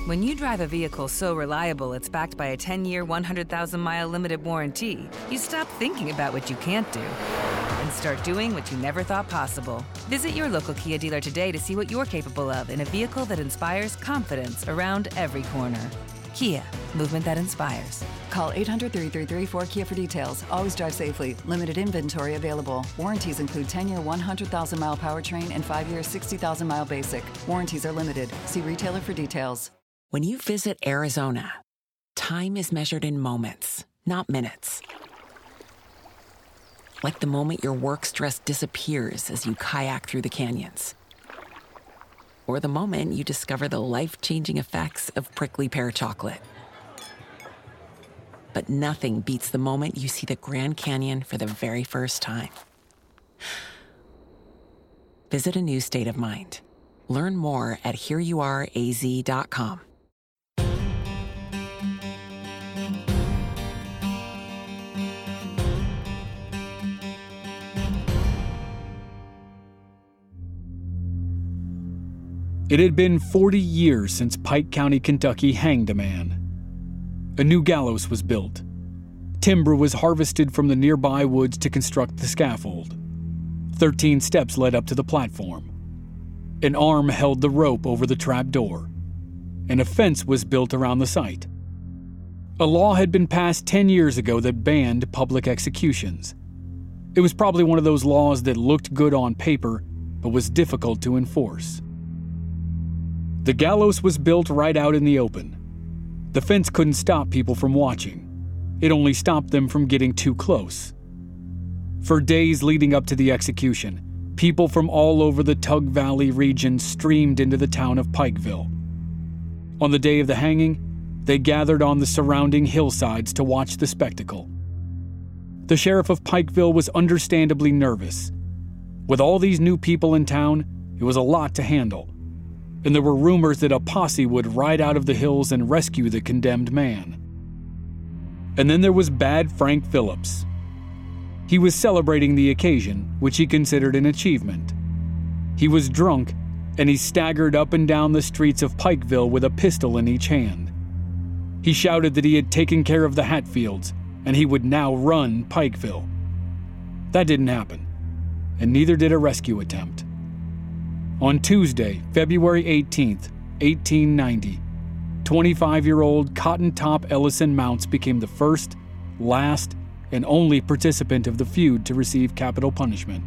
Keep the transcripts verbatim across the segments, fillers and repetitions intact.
When you drive a vehicle so reliable it's backed by a ten-year, one hundred thousand mile limited warranty, you stop thinking about what you can't do and start doing what you never thought possible. Visit your local Kia dealer today to see what you're capable of in a vehicle that inspires confidence around every corner. Kia, movement that inspires. Call eight hundred, three three three, four K I A for details. Always drive safely. Limited inventory available. Warranties include ten-year, one hundred thousand mile powertrain and five-year, sixty thousand mile basic. Warranties are limited. See retailer for details. When you visit Arizona, time is measured in moments, not minutes. Like the moment your work stress disappears as you kayak through the canyons. Or the moment you discover the life-changing effects of prickly pear chocolate. But nothing beats the moment you see the Grand Canyon for the very first time. Visit a new state of mind. Learn more at here you are a z dot com. It had been forty years since Pike County, Kentucky hanged a man. A new gallows was built. Timber was harvested from the nearby woods to construct the scaffold. Thirteen steps led up to the platform. An arm held the rope over the trap door, and a fence was built around the site. A law had been passed ten years ago that banned public executions. It was probably one of those laws that looked good on paper, but was difficult to enforce. The gallows was built right out in the open. The fence couldn't stop people from watching. It only stopped them from getting too close. For days leading up to the execution, people from all over the Tug Valley region streamed into the town of Pikeville. On the day of the hanging, they gathered on the surrounding hillsides to watch the spectacle. The sheriff of Pikeville was understandably nervous. With all these new people in town, it was a lot to handle. And there were rumors that a posse would ride out of the hills and rescue the condemned man. And then there was Bad Frank Phillips. He was celebrating the occasion, which he considered an achievement. He was drunk, and he staggered up and down the streets of Pikeville with a pistol in each hand. He shouted that he had taken care of the Hatfields, and he would now run Pikeville. That didn't happen, and neither did a rescue attempt. On Tuesday, February eighteenth, eighteen ninety, twenty-five-year-old Cotton Top Ellison Mounts became the first, last, and only participant of the feud to receive capital punishment.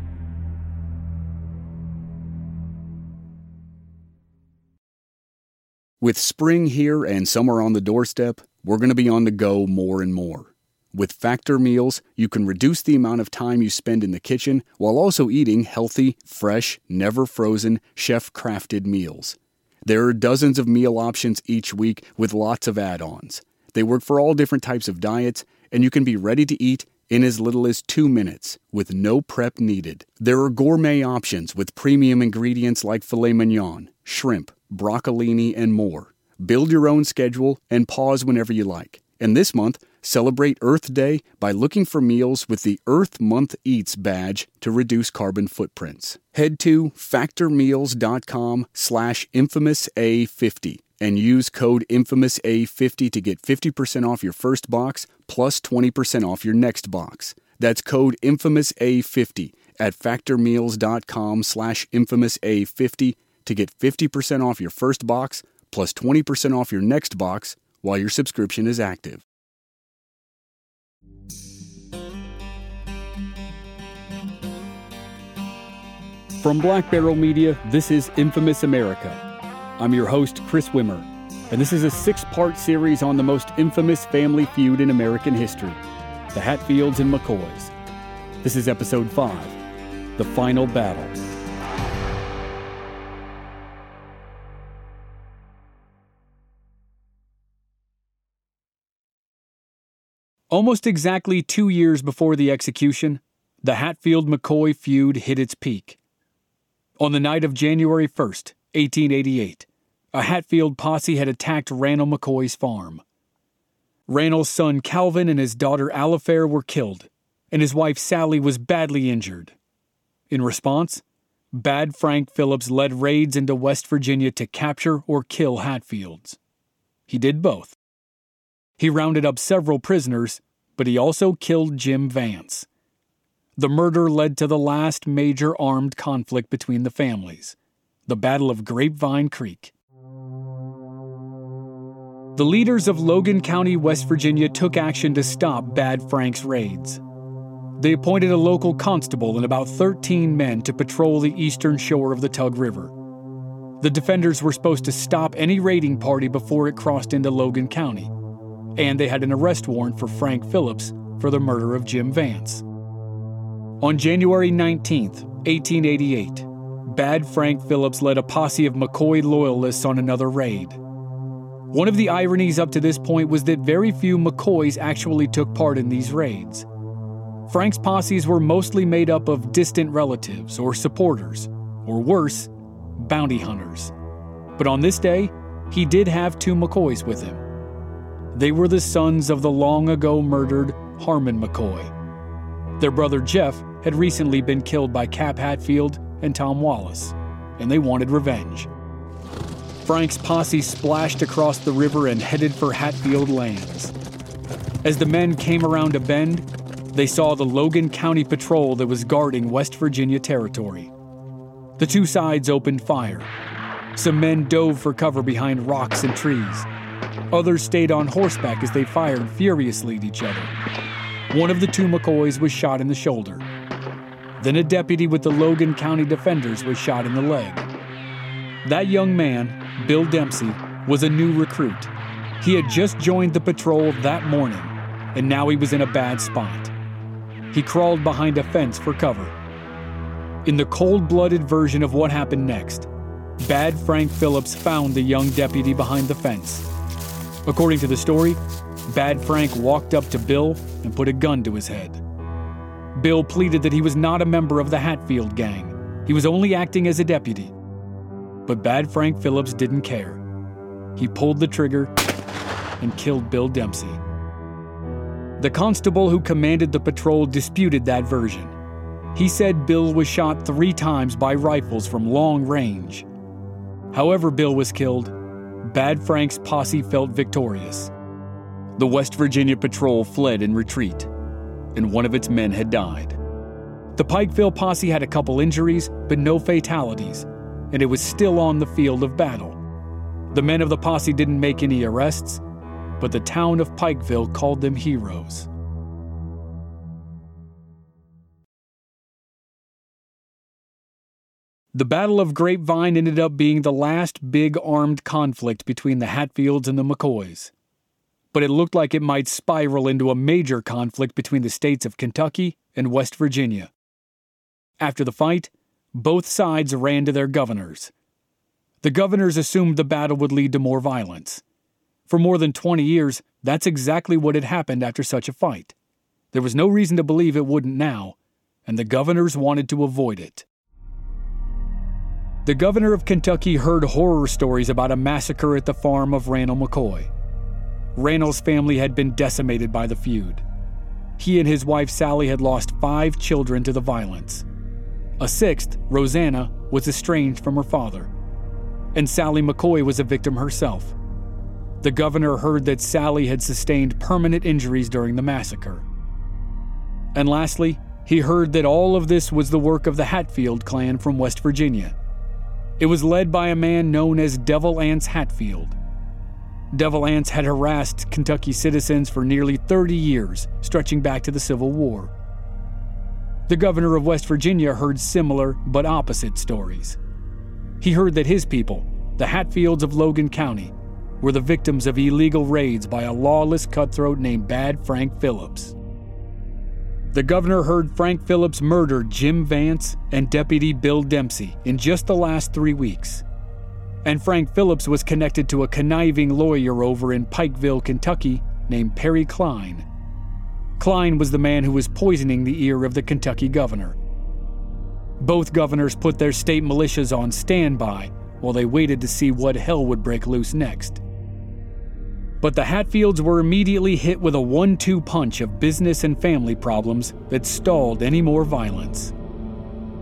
With spring here and summer on the doorstep, we're going to be on the go more and more. With Factor meals, you can reduce the amount of time you spend in the kitchen while also eating healthy, fresh, never frozen, chef-crafted meals. There are dozens of meal options each week with lots of add-ons. They work for all different types of diets, and you can be ready to eat in as little as two minutes with no prep needed. There are gourmet options with premium ingredients like filet mignon, shrimp, broccolini, and more. Build your own schedule and pause whenever you like. And this month, celebrate Earth Day by looking for meals with the Earth Month Eats badge to reduce carbon footprints. Head to factormeals.com slash infamous A50 and use code infamous A fifty to get fifty percent off your first box plus twenty percent off your next box. That's code infamous A fifty at factormeals.com slash infamous A50 to get fifty percent off your first box plus twenty percent off your next box while your subscription is active. From Black Barrel Media, this is Infamous America. I'm your host, Chris Wimmer, and this is a six-part series on the most infamous family feud in American history, the Hatfields and McCoys. This is episode five, The Final Battle. Almost exactly two years before the execution, the Hatfield-McCoy feud hit its peak. On the night of January first, eighteen eighty-eight, a Hatfield posse had attacked Randall McCoy's farm. Randall's son Calvin and his daughter Alifair were killed, and his wife Sally was badly injured. In response, Bad Frank Phillips led raids into West Virginia to capture or kill Hatfields. He did both. He rounded up several prisoners, but he also killed Jim Vance. The murder led to the last major armed conflict between the families, the Battle of Grapevine Creek. The leaders of Logan County, West Virginia, took action to stop Bad Frank's raids. They appointed a local constable and about thirteen men to patrol the eastern shore of the Tug River. The defenders were supposed to stop any raiding party before it crossed into Logan County, and they had an arrest warrant for Frank Phillips for the murder of Jim Vance. On January nineteenth, eighteen eighty-eight, Bad Frank Phillips led a posse of McCoy loyalists on another raid. One of the ironies up to this point was that very few McCoys actually took part in these raids. Frank's posses were mostly made up of distant relatives or supporters, or worse, bounty hunters. But on this day, he did have two McCoys with him. They were the sons of the long-ago murdered Harmon McCoy. Their brother Jeff had recently been killed by Cap Hatfield and Tom Wallace, and they wanted revenge. Frank's posse splashed across the river and headed for Hatfield lands. As the men came around a bend, they saw the Logan County Patrol that was guarding West Virginia territory. The two sides opened fire. Some men dove for cover behind rocks and trees. Others stayed on horseback as they fired furiously at each other. One of the two McCoys was shot in the shoulder. Then a deputy with the Logan County Defenders was shot in the leg. That young man, Bill Dempsey, was a new recruit. He had just joined the patrol that morning, and now he was in a bad spot. He crawled behind a fence for cover. In the cold-blooded version of what happened next, Bad Frank Phillips found the young deputy behind the fence. According to the story, Bad Frank walked up to Bill and put a gun to his head. Bill pleaded that he was not a member of the Hatfield gang. He was only acting as a deputy. But Bad Frank Phillips didn't care. He pulled the trigger and killed Bill Dempsey. The constable who commanded the patrol disputed that version. He said Bill was shot three times by rifles from long range. However Bill was killed, Bad Frank's posse felt victorious. The West Virginia Patrol fled in retreat, and one of its men had died. The Pikeville posse had a couple injuries, but no fatalities, and it was still on the field of battle. The men of the posse didn't make any arrests, but the town of Pikeville called them heroes. The Battle of Grapevine ended up being the last big armed conflict between the Hatfields and the McCoys. But it looked like it might spiral into a major conflict between the states of Kentucky and West Virginia. After the fight, both sides ran to their governors. The governors assumed the battle would lead to more violence. For more than twenty years, that's exactly what had happened after such a fight. There was no reason to believe it wouldn't now, and the governors wanted to avoid it. The governor of Kentucky heard horror stories about a massacre at the farm of Randall McCoy. Randall's family had been decimated by the feud. He and his wife Sally had lost five children to the violence. A sixth, Rosanna, was estranged from her father. And Sally McCoy was a victim herself. The governor heard that Sally had sustained permanent injuries during the massacre. And lastly, he heard that all of this was the work of the Hatfield clan from West Virginia. It was led by a man known as Devil Anse Hatfield. Devil Anse had harassed Kentucky citizens for nearly thirty years, stretching back to the Civil War. The governor of West Virginia heard similar but opposite stories. He heard that his people, the Hatfields of Logan County, were the victims of illegal raids by a lawless cutthroat named Bad Frank Phillips. The governor heard Frank Phillips murdered Jim Vance and Deputy Bill Dempsey in just the last three weeks. And Frank Phillips was connected to a conniving lawyer over in Pikeville, Kentucky, named Perry Klein. Klein was the man who was poisoning the ear of the Kentucky governor. Both governors put their state militias on standby while they waited to see what hell would break loose next. But the Hatfields were immediately hit with a one two punch of business and family problems that stalled any more violence.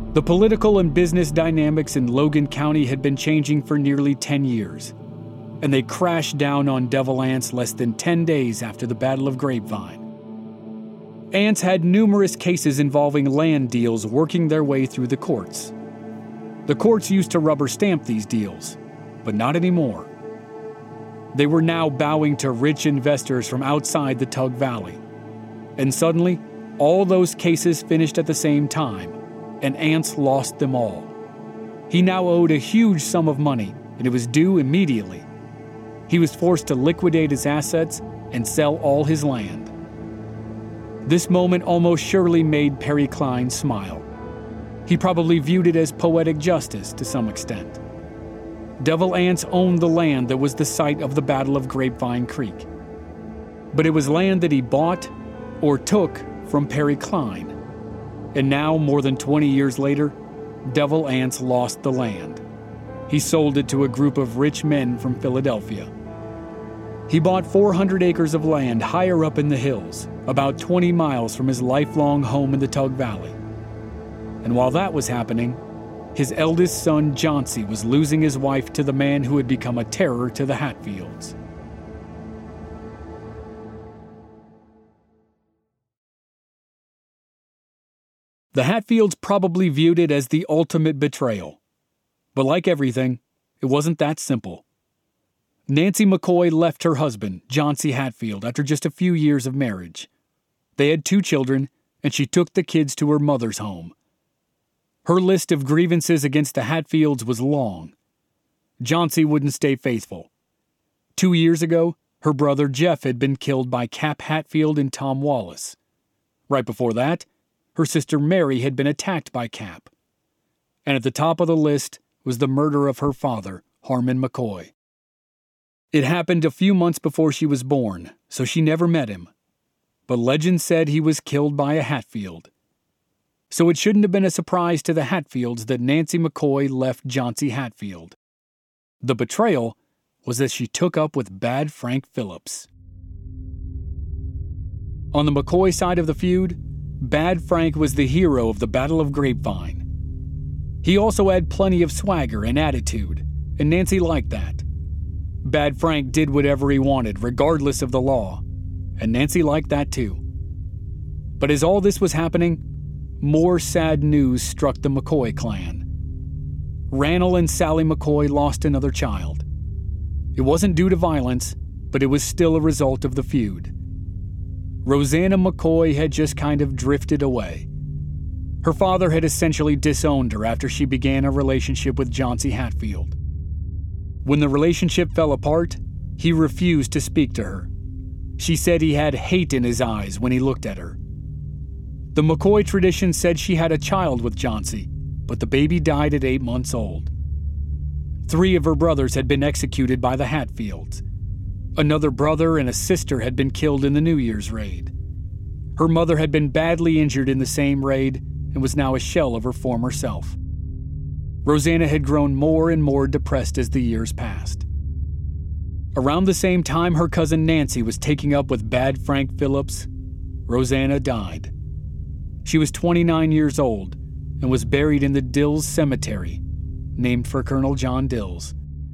The political and business dynamics in Logan County had been changing for nearly ten years, and they crashed down on Devil Anse less than ten days after the Battle of Grapevine. Anse had numerous cases involving land deals working their way through the courts. The courts used to rubber stamp these deals, but not anymore. They were now bowing to rich investors from outside the Tug Valley. And suddenly, all those cases finished at the same time, and Anse lost them all. He now owed a huge sum of money, and it was due immediately. He was forced to liquidate his assets and sell all his land. This moment almost surely made Perry Cline smile. He probably viewed it as poetic justice to some extent. Devil Anse owned the land that was the site of the Battle of Grapevine Creek. But it was land that he bought or took from Perry Cline. And now, more than twenty years later, Devil Anse lost the land. He sold it to a group of rich men from Philadelphia. He bought four hundred acres of land higher up in the hills, about twenty miles from his lifelong home in the Tug Valley. And while that was happening, his eldest son, Jauncey, was losing his wife to the man who had become a terror to the Hatfields. The Hatfields probably viewed it as the ultimate betrayal. But like everything, it wasn't that simple. Nancy McCoy left her husband, Jauncey Hatfield, after just a few years of marriage. They had two children, and she took the kids to her mother's home. Her list of grievances against the Hatfields was long. Jauncey wouldn't stay faithful. Two years ago, her brother Jeff had been killed by Cap Hatfield and Tom Wallace. Right before that, her sister Mary had been attacked by Cap. And at the top of the list was the murder of her father, Harmon McCoy. It happened a few months before she was born, so she never met him. But legend said he was killed by a Hatfield. So it shouldn't have been a surprise to the Hatfields that Nancy McCoy left Jauncey Hatfield. The betrayal was that she took up with Bad Frank Phillips. On the McCoy side of the feud, Bad Frank was the hero of the Battle of Grapevine. He also had plenty of swagger and attitude, and Nancy liked that. Bad Frank did whatever he wanted, regardless of the law, and Nancy liked that too. But as all this was happening, more sad news struck the McCoy clan. Rannell and Sally McCoy lost another child. It wasn't due to violence, but it was still a result of the feud. Rosanna McCoy had just kind of drifted away. Her father had essentially disowned her after she began a relationship with Jauncey Hatfield. When the relationship fell apart, he refused to speak to her. She said he had hate in his eyes when he looked at her. The McCoy tradition said she had a child with Jauncey, but the baby died at eight months old. Three of her brothers had been executed by the Hatfields. Another brother and a sister had been killed in the New Year's raid. Her mother had been badly injured in the same raid and was now a shell of her former self. Rosanna had grown more and more depressed as the years passed. Around the same time her cousin Nancy was taking up with Bad Frank Phillips, Rosanna died. She was twenty-nine years old and was buried in the Dills Cemetery, named for Colonel John Dills.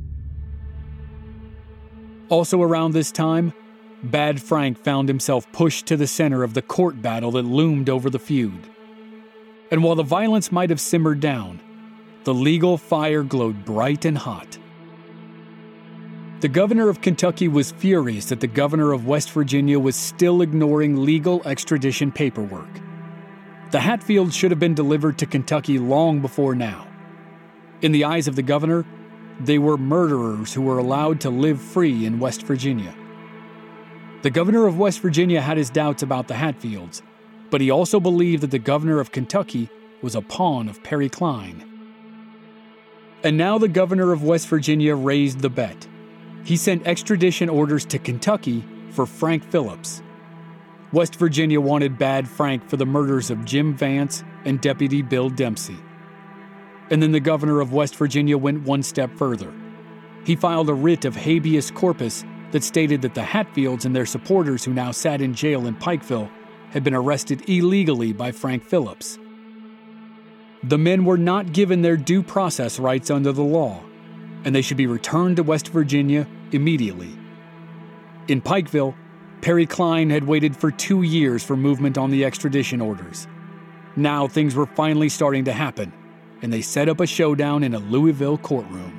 Also around this time, Bad Frank found himself pushed to the center of the court battle that loomed over the feud. And while the violence might have simmered down, the legal fire glowed bright and hot. The governor of Kentucky was furious that the governor of West Virginia was still ignoring legal extradition paperwork. The Hatfields should have been delivered to Kentucky long before now. In the eyes of the governor, they were murderers who were allowed to live free in West Virginia. The governor of West Virginia had his doubts about the Hatfields, but he also believed that the governor of Kentucky was a pawn of Perry Cline. And now the governor of West Virginia raised the bet. He sent extradition orders to Kentucky for Frank Phillips. West Virginia wanted Bad Frank for the murders of Jim Vance and Deputy Bill Dempsey. And then the governor of West Virginia went one step further. He filed a writ of habeas corpus that stated that the Hatfields and their supporters who now sat in jail in Pikeville had been arrested illegally by Frank Phillips. The men were not given their due process rights under the law, and they should be returned to West Virginia immediately. In Pikeville, Perry Cline had waited for two years for movement on the extradition orders. Now things were finally starting to happen, and they set up a showdown in a Louisville courtroom.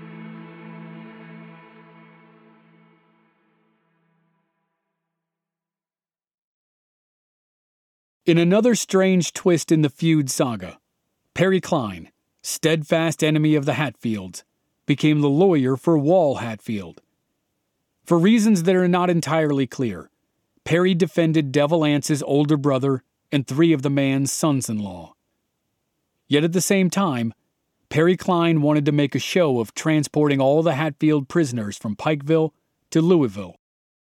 In another strange twist in the feud saga, Perry Cline, steadfast enemy of the Hatfields, became the lawyer for Wall Hatfield. For reasons that are not entirely clear, Perry defended Devil Anse's older brother and three of the man's sons-in-law. Yet at the same time, Perry Cline wanted to make a show of transporting all the Hatfield prisoners from Pikeville to Louisville.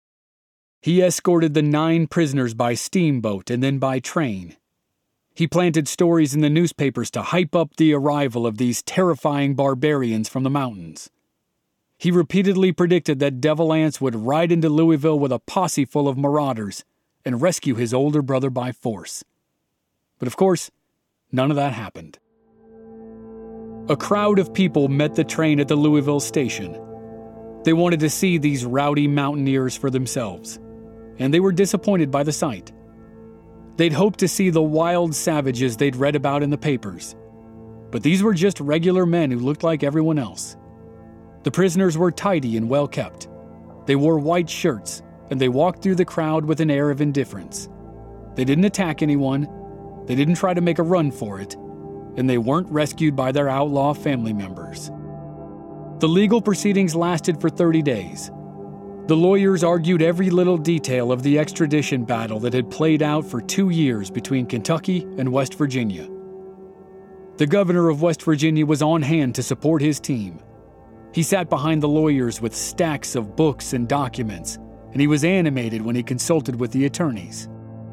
He escorted the nine prisoners by steamboat and then by train. He planted stories in the newspapers to hype up the arrival of these terrifying barbarians from the mountains. He repeatedly predicted that Devil Anse would ride into Louisville with a posse full of marauders and rescue his older brother by force. But of course, none of that happened. A crowd of people met the train at the Louisville station. They wanted to see these rowdy mountaineers for themselves, and they were disappointed by the sight. They'd hoped to see the wild savages they'd read about in the papers, but these were just regular men who looked like everyone else. The prisoners were tidy and well kept. They wore white shirts, and they walked through the crowd with an air of indifference. They didn't attack anyone, they didn't try to make a run for it, and they weren't rescued by their outlaw family members. The legal proceedings lasted for thirty days. The lawyers argued every little detail of the extradition battle that had played out for two years between Kentucky and West Virginia. The governor of West Virginia was on hand to support his team. He sat behind the lawyers with stacks of books and documents, and he was animated when he consulted with the attorneys.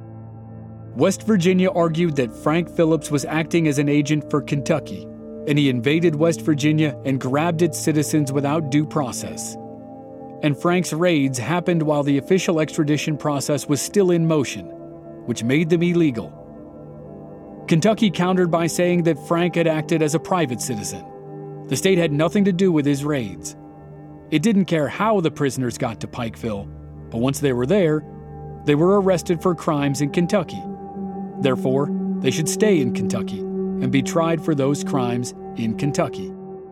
West Virginia argued that Frank Phillips was acting as an agent for Kentucky, and he invaded West Virginia and grabbed its citizens without due process. And Frank's raids happened while the official extradition process was still in motion, which made them illegal. Kentucky countered by saying that Frank had acted as a private citizen. The state had nothing to do with his raids. It didn't care how the prisoners got to Pikeville, but once they were there, they were arrested for crimes in Kentucky. Therefore, they should stay in Kentucky and be tried for those crimes in Kentucky.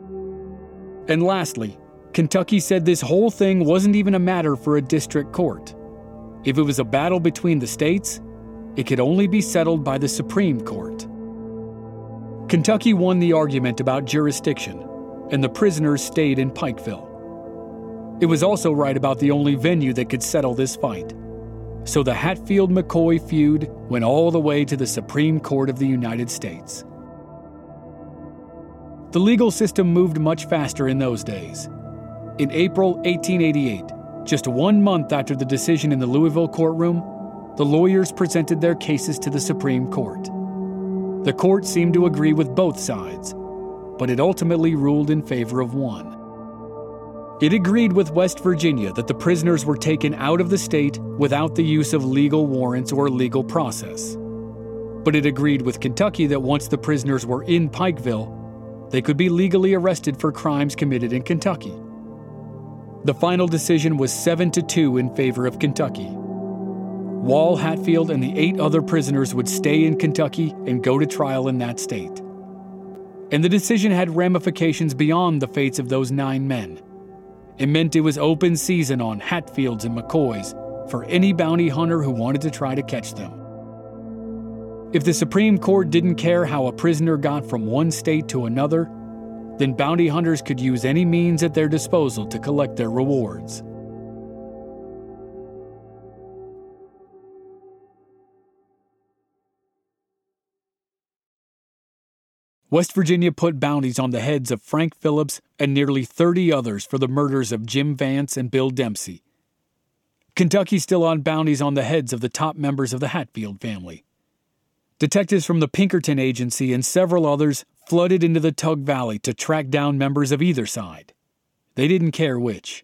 And lastly, Kentucky said this whole thing wasn't even a matter for a district court. If it was a battle between the states, it could only be settled by the Supreme Court. Kentucky won the argument about jurisdiction, and the prisoners stayed in Pikeville. It was also right about the only venue that could settle this fight. So the Hatfield-McCoy feud went all the way to the Supreme Court of the United States. The legal system moved much faster in those days. In April eighteen eighty-eight, just one month after the decision in the Louisville courtroom, the lawyers presented their cases to the Supreme Court. The court seemed to agree with both sides, but it ultimately ruled in favor of one. It agreed with West Virginia that the prisoners were taken out of the state without the use of legal warrants or legal process. But it agreed with Kentucky that once the prisoners were in Pikeville, they could be legally arrested for crimes committed in Kentucky. The final decision was seven to two in favor of Kentucky. Wall Hatfield and the eight other prisoners would stay in Kentucky and go to trial in that state. And the decision had ramifications beyond the fates of those nine men. It meant it was open season on Hatfields and McCoys for any bounty hunter who wanted to try to catch them. If the Supreme Court didn't care how a prisoner got from one state to another, then bounty hunters could use any means at their disposal to collect their rewards. West Virginia put bounties on the heads of Frank Phillips and nearly thirty others for the murders of Jim Vance and Bill Dempsey. Kentucky still on bounties on the heads of the top members of the Hatfield family. Detectives from the Pinkerton Agency and several others flooded into the Tug Valley to track down members of either side. They didn't care which.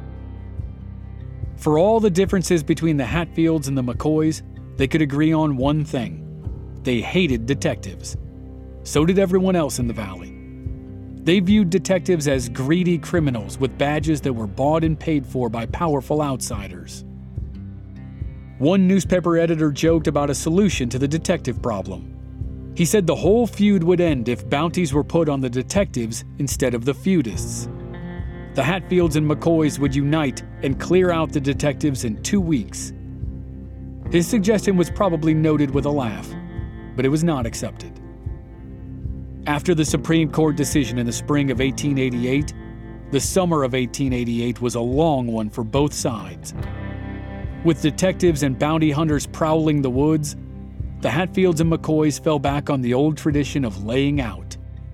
For all the differences between the Hatfields and the McCoys, they could agree on one thing. They hated detectives. So did everyone else in the valley. They viewed detectives as greedy criminals with badges that were bought and paid for by powerful outsiders. One newspaper editor joked about a solution to the detective problem. He said the whole feud would end if bounties were put on the detectives instead of the feudists. The Hatfields and McCoys would unite and clear out the detectives in two weeks. His suggestion was probably noted with a laugh, but it was not accepted. After the Supreme Court decision in the spring of eighteen eighty-eight, the summer of eighteen eighty-eight was a long one for both sides. With detectives and bounty hunters prowling the woods, the Hatfields and McCoys fell back on the old tradition of laying out.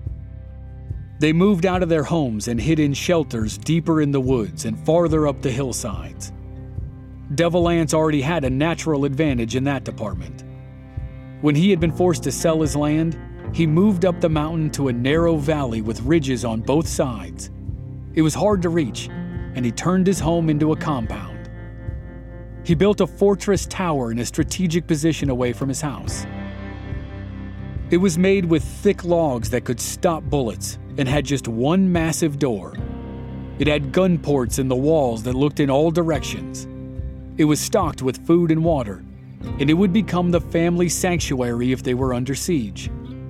They moved out of their homes and hid in shelters deeper in the woods and farther up the hillsides. Devil Anse already had a natural advantage in that department. When he had been forced to sell his land, he moved up the mountain to a narrow valley with ridges on both sides. It was hard to reach, and he turned his home into a compound. He built a fortress tower in a strategic position away from his house. It was made with thick logs that could stop bullets and had just one massive door. It had gun ports in the walls that looked in all directions. It was stocked with food and water, and it would become the family sanctuary if they were under siege.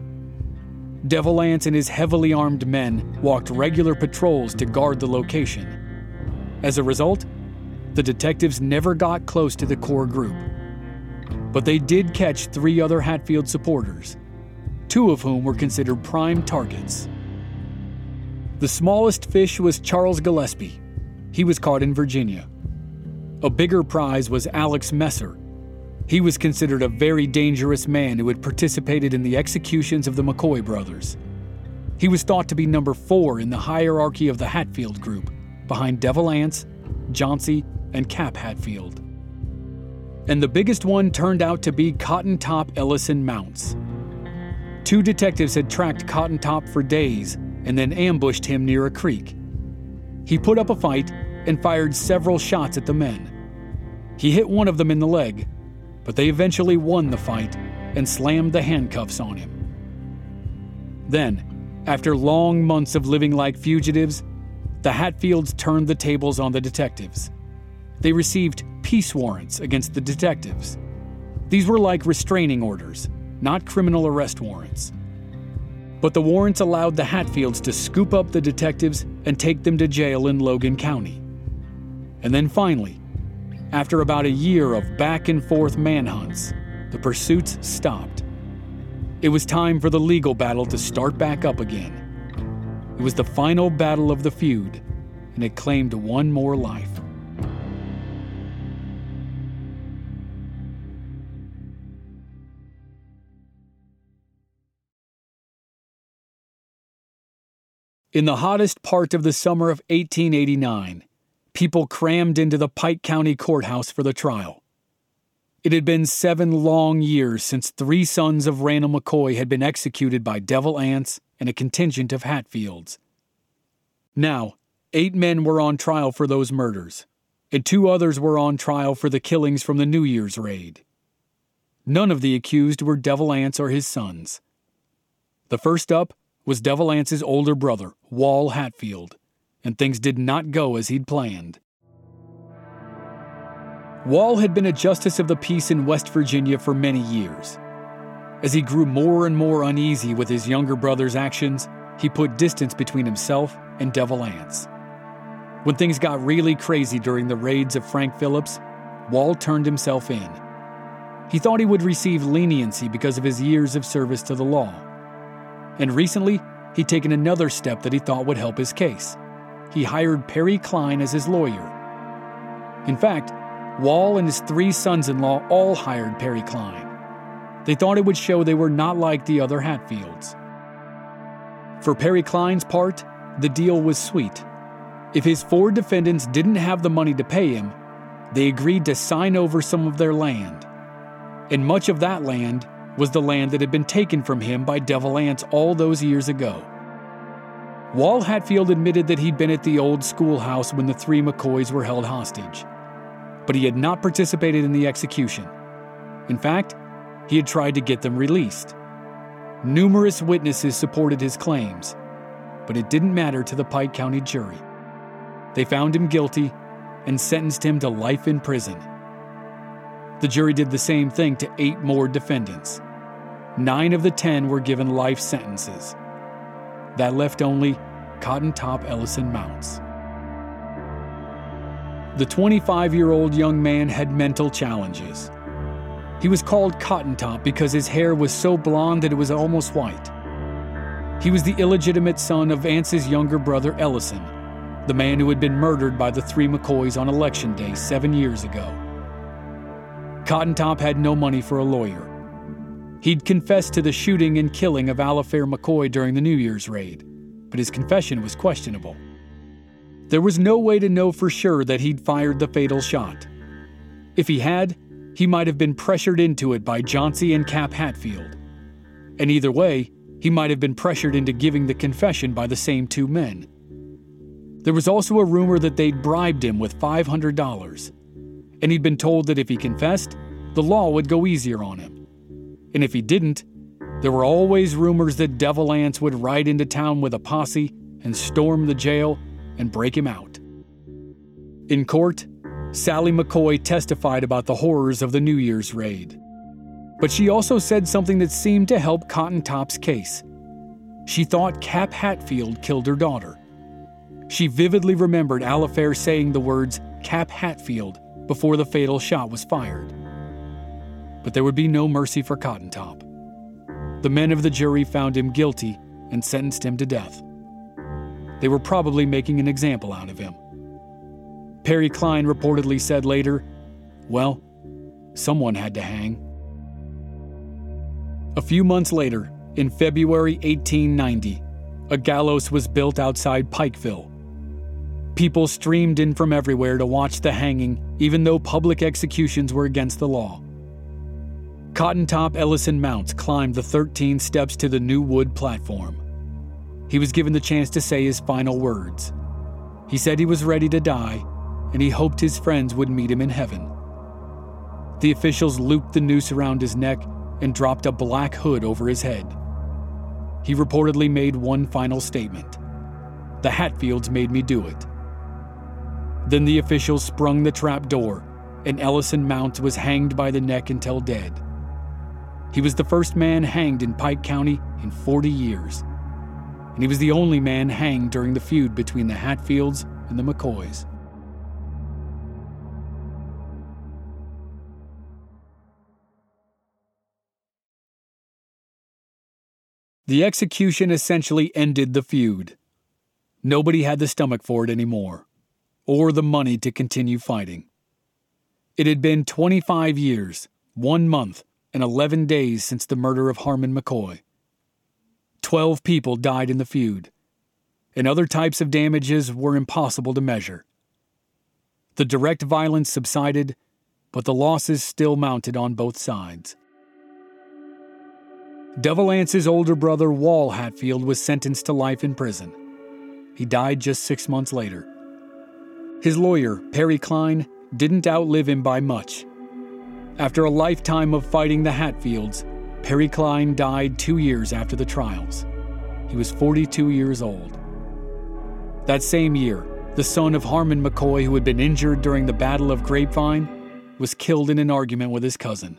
Devil Anse and his heavily armed men walked regular patrols to guard the location. As a result, the detectives never got close to the core group. But they did catch three other Hatfield supporters, two of whom were considered prime targets. The smallest fish was Charles Gillespie. He was caught in Virginia. A bigger prize was Alex Messer. He was considered a very dangerous man who had participated in the executions of the McCoy brothers. He was thought to be number four in the hierarchy of the Hatfield group, behind Devil Anse, Jauncey, and Cap Hatfield. And the biggest one turned out to be Cotton Top Ellison Mounts. Two detectives had tracked Cotton Top for days and then ambushed him near a creek. He put up a fight and fired several shots at the men. He hit one of them in the leg, but they eventually won the fight and slammed the handcuffs on him. Then, after long months of living like fugitives, the Hatfields turned the tables on the detectives. They received peace warrants against the detectives. These were like restraining orders, not criminal arrest warrants. But the warrants allowed the Hatfields to scoop up the detectives and take them to jail in Logan County. And then finally, after about a year of back and forth manhunts, the pursuits stopped. It was time for the legal battle to start back up again. It was the final battle of the feud, and it claimed one more life. In the hottest part of the summer of eighteen eighty-nine, people crammed into the Pike County Courthouse for the trial. It had been seven long years since three sons of Randall McCoy had been executed by Devil Anse and a contingent of Hatfields. Now, eight men were on trial for those murders, and two others were on trial for the killings from the New Year's raid. None of the accused were Devil Anse or his sons. The first up was Devil Anse's older brother, Wall Hatfield, and things did not go as he'd planned. Wall had been a justice of the peace in West Virginia for many years. As he grew more and more uneasy with his younger brother's actions, he put distance between himself and Devil Anse. When things got really crazy during the raids of Frank Phillips, Wall turned himself in. He thought he would receive leniency because of his years of service to the law. And recently, he'd taken another step that he thought would help his case. He hired Perry Klein as his lawyer. In fact, Wall and his three sons-in-law all hired Perry Klein. They thought it would show they were not like the other Hatfields. For Perry Klein's part, the deal was sweet. If his four defendants didn't have the money to pay him, they agreed to sign over some of their land. And much of that land was the land that had been taken from him by Devil Anse all those years ago. Wall Hatfield admitted that he'd been at the old schoolhouse when the three McCoys were held hostage, but he had not participated in the execution. In fact, he had tried to get them released. Numerous witnesses supported his claims, but it didn't matter to the Pike County jury. They found him guilty and sentenced him to life in prison. The jury did the same thing to eight more defendants. Nine of the ten were given life sentences. That left only Cotton Top Ellison Mounts. The twenty-five-year-old young man had mental challenges. He was called Cotton Top because his hair was so blonde that it was almost white. He was the illegitimate son of Ance's younger brother Ellison, the man who had been murdered by the three McCoys on Election Day seven years ago. Cotton Top had no money for a lawyer. He'd confessed to the shooting and killing of Alifair McCoy during the New Year's raid, but his confession was questionable. There was no way to know for sure that he'd fired the fatal shot. If he had, he might have been pressured into it by Jauncey and Cap Hatfield. And either way, he might have been pressured into giving the confession by the same two men. There was also a rumor that they'd bribed him with five hundred dollars, and he'd been told that if he confessed, the law would go easier on him. And if he didn't, there were always rumors that Devil Anse would ride into town with a posse and storm the jail and break him out. In court, Sally McCoy testified about the horrors of the New Year's raid. But she also said something that seemed to help Cotton Top's case. She thought Cap Hatfield killed her daughter. She vividly remembered Alifair saying the words Cap Hatfield before the fatal shot was fired. But there would be no mercy for Cotton Top. The men of the jury found him guilty and sentenced him to death. They were probably making an example out of him. Perry Cline reportedly said later, "Well, someone had to hang." A few months later, in February eighteen ninety, a gallows was built outside Pikeville. People streamed in from everywhere to watch the hanging, even though public executions were against the law. Cotton Top Ellison Mounts climbed the thirteen steps to the new wood platform. He was given the chance to say his final words. He said he was ready to die, and he hoped his friends would meet him in heaven. The officials looped the noose around his neck and dropped a black hood over his head. He reportedly made one final statement: "The Hatfields made me do it." Then the officials sprung the trap door, and Ellison Mounts was hanged by the neck until dead. He was the first man hanged in Pike County in forty years, and he was the only man hanged during the feud between the Hatfields and the McCoys. The execution essentially ended the feud. Nobody had the stomach for it anymore, or the money to continue fighting. It had been twenty-five years, one month, and eleven days since the murder of Harmon McCoy. Twelve people died in the feud, and other types of damages were impossible to measure. The direct violence subsided, but the losses still mounted on both sides. Devil Anse's older brother, Wall Hatfield, was sentenced to life in prison. He died just six months later. His lawyer, Perry Cline, didn't outlive him by much. After a lifetime of fighting the Hatfields, Perry Cline died two years after the trials. He was forty-two years old. That same year, the son of Harmon McCoy, who had been injured during the Battle of Grapevine, was killed in an argument with his cousin.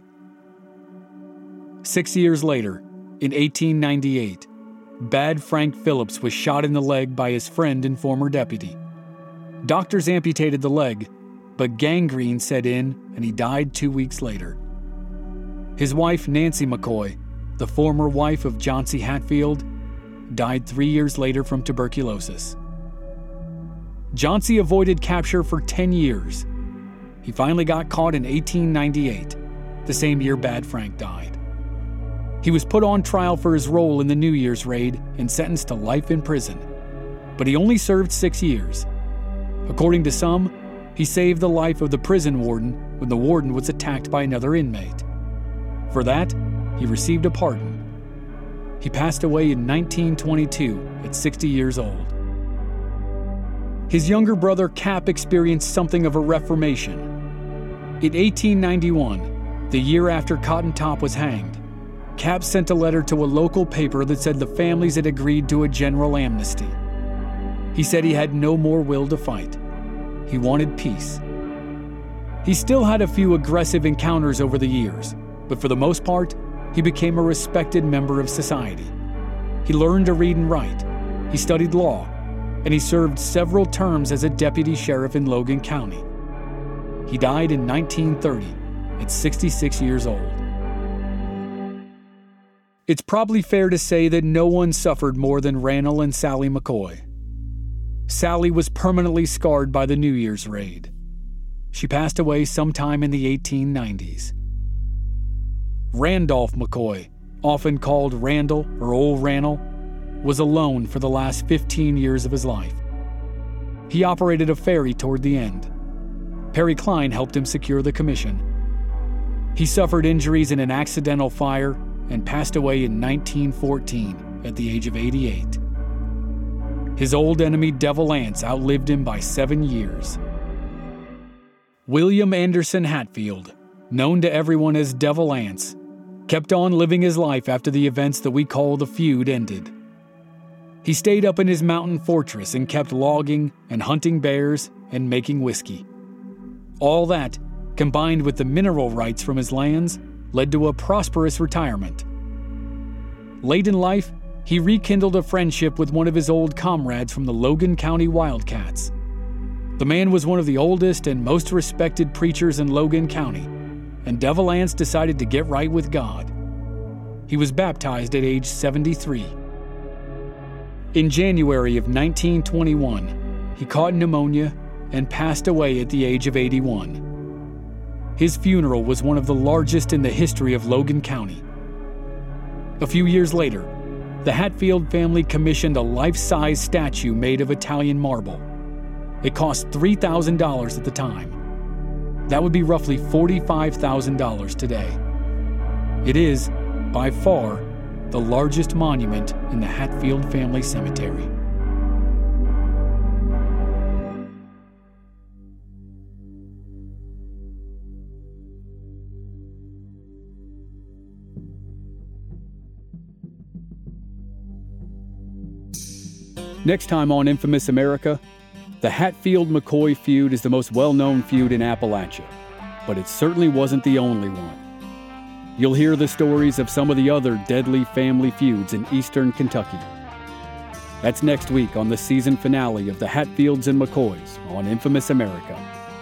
Six years later, in eighteen ninety-eight, Bad Frank Phillips was shot in the leg by his friend and former deputy. Doctors amputated the leg, but gangrene set in and he died two weeks later. His wife, Nancy McCoy, the former wife of Jauncey Hatfield, died three years later from tuberculosis. Jauncey avoided capture for ten years. He finally got caught in eighteen ninety-eight, the same year Bad Frank died. He was put on trial for his role in the New Year's raid and sentenced to life in prison, but he only served six years. According to some, he saved the life of the prison warden when the warden was attacked by another inmate. For that, he received a pardon. He passed away in nineteen twenty-two at sixty years old. His younger brother Cap experienced something of a reformation. In eighteen ninety-one, the year after Cotton Top was hanged, Cap sent a letter to a local paper that said the families had agreed to a general amnesty. He said he had no more will to fight. He wanted peace. He still had a few aggressive encounters over the years, but for the most part, he became a respected member of society. He learned to read and write. He studied law, and he served several terms as a deputy sheriff in Logan County. He died in nineteen thirty at sixty-six years old. It's probably fair to say that no one suffered more than Randall and Sally McCoy. Sally was permanently scarred by the New Year's raid. She passed away sometime in the eighteen nineties. Randolph McCoy, often called Randall or Old Randall, was alone for the last fifteen years of his life. He operated a ferry toward the end. Perry Klein helped him secure the commission. He suffered injuries in an accidental fire and passed away in nineteen fourteen at the age of eighty-eight. His old enemy Devil Anse outlived him by seven years. William Anderson Hatfield, known to everyone as Devil Anse, kept on living his life after the events that we call the feud ended. He stayed up in his mountain fortress and kept logging and hunting bears and making whiskey. All that, combined with the mineral rights from his lands, led to a prosperous retirement. Late in life, he rekindled a friendship with one of his old comrades from the Logan County Wildcats. The man was one of the oldest and most respected preachers in Logan County, and Devil Anse decided to get right with God. He was baptized at age seventy-three. In January of nineteen twenty-one, he caught pneumonia and passed away at the age of eighty-one. His funeral was one of the largest in the history of Logan County. A few years later, the Hatfield family commissioned a life-size statue made of Italian marble. It cost three thousand dollars at the time. That would be roughly forty-five thousand dollars today. It is, by far, the largest monument in the Hatfield family cemetery. Next time on Infamous America, the Hatfield-McCoy feud is the most well-known feud in Appalachia, but it certainly wasn't the only one. You'll hear the stories of some of the other deadly family feuds in eastern Kentucky. That's next week on the season finale of the Hatfields and McCoys on Infamous America.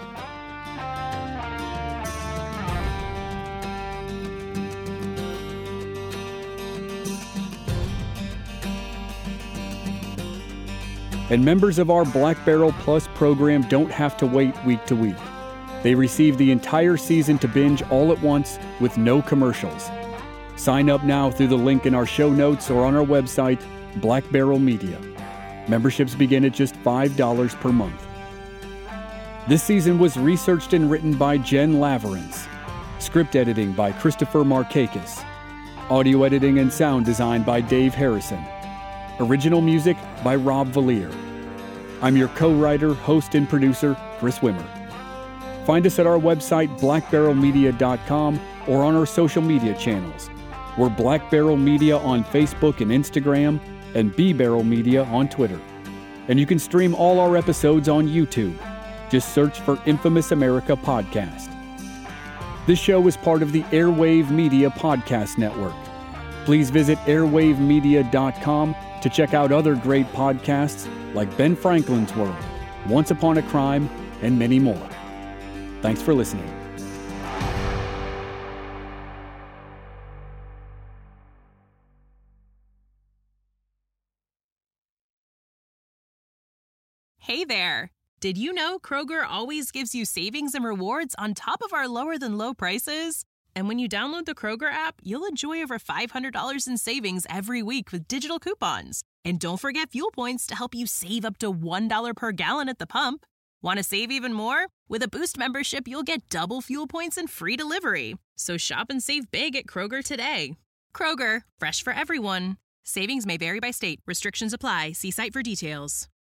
And members of our Black Barrel Plus program don't have to wait week to week. They receive the entire season to binge all at once with no commercials. Sign up now through the link in our show notes or on our website, Black Barrel Media. Memberships begin at just five dollars per month. This season was researched and written by Jen Laverance. Script editing by Christopher Markakis. Audio editing and sound design by Dave Harrison. Original music by Rob Valier. I'm your co-writer, host, and producer, Chris Wimmer. Find us at our website, black barrel media dot com, or on our social media channels. We're Black Barrel Media on Facebook and Instagram, and B Barrel Media on Twitter. And you can stream all our episodes on YouTube. Just search for Infamous America Podcast. This show is part of the Airwave Media Podcast Network. Please visit airwave media dot com to check out other great podcasts like Ben Franklin's World, Once Upon a Crime, and many more. Thanks for listening. Hey there! Did you know Kroger always gives you savings and rewards on top of our lower-than-low prices? And when you download the Kroger app, you'll enjoy over five hundred dollars in savings every week with digital coupons. And don't forget fuel points to help you save up to one dollar per gallon at the pump. Want to save even more? With a Boost membership, you'll get double fuel points and free delivery. So shop and save big at Kroger today. Kroger, fresh for everyone. Savings may vary by state. Restrictions apply. See site for details.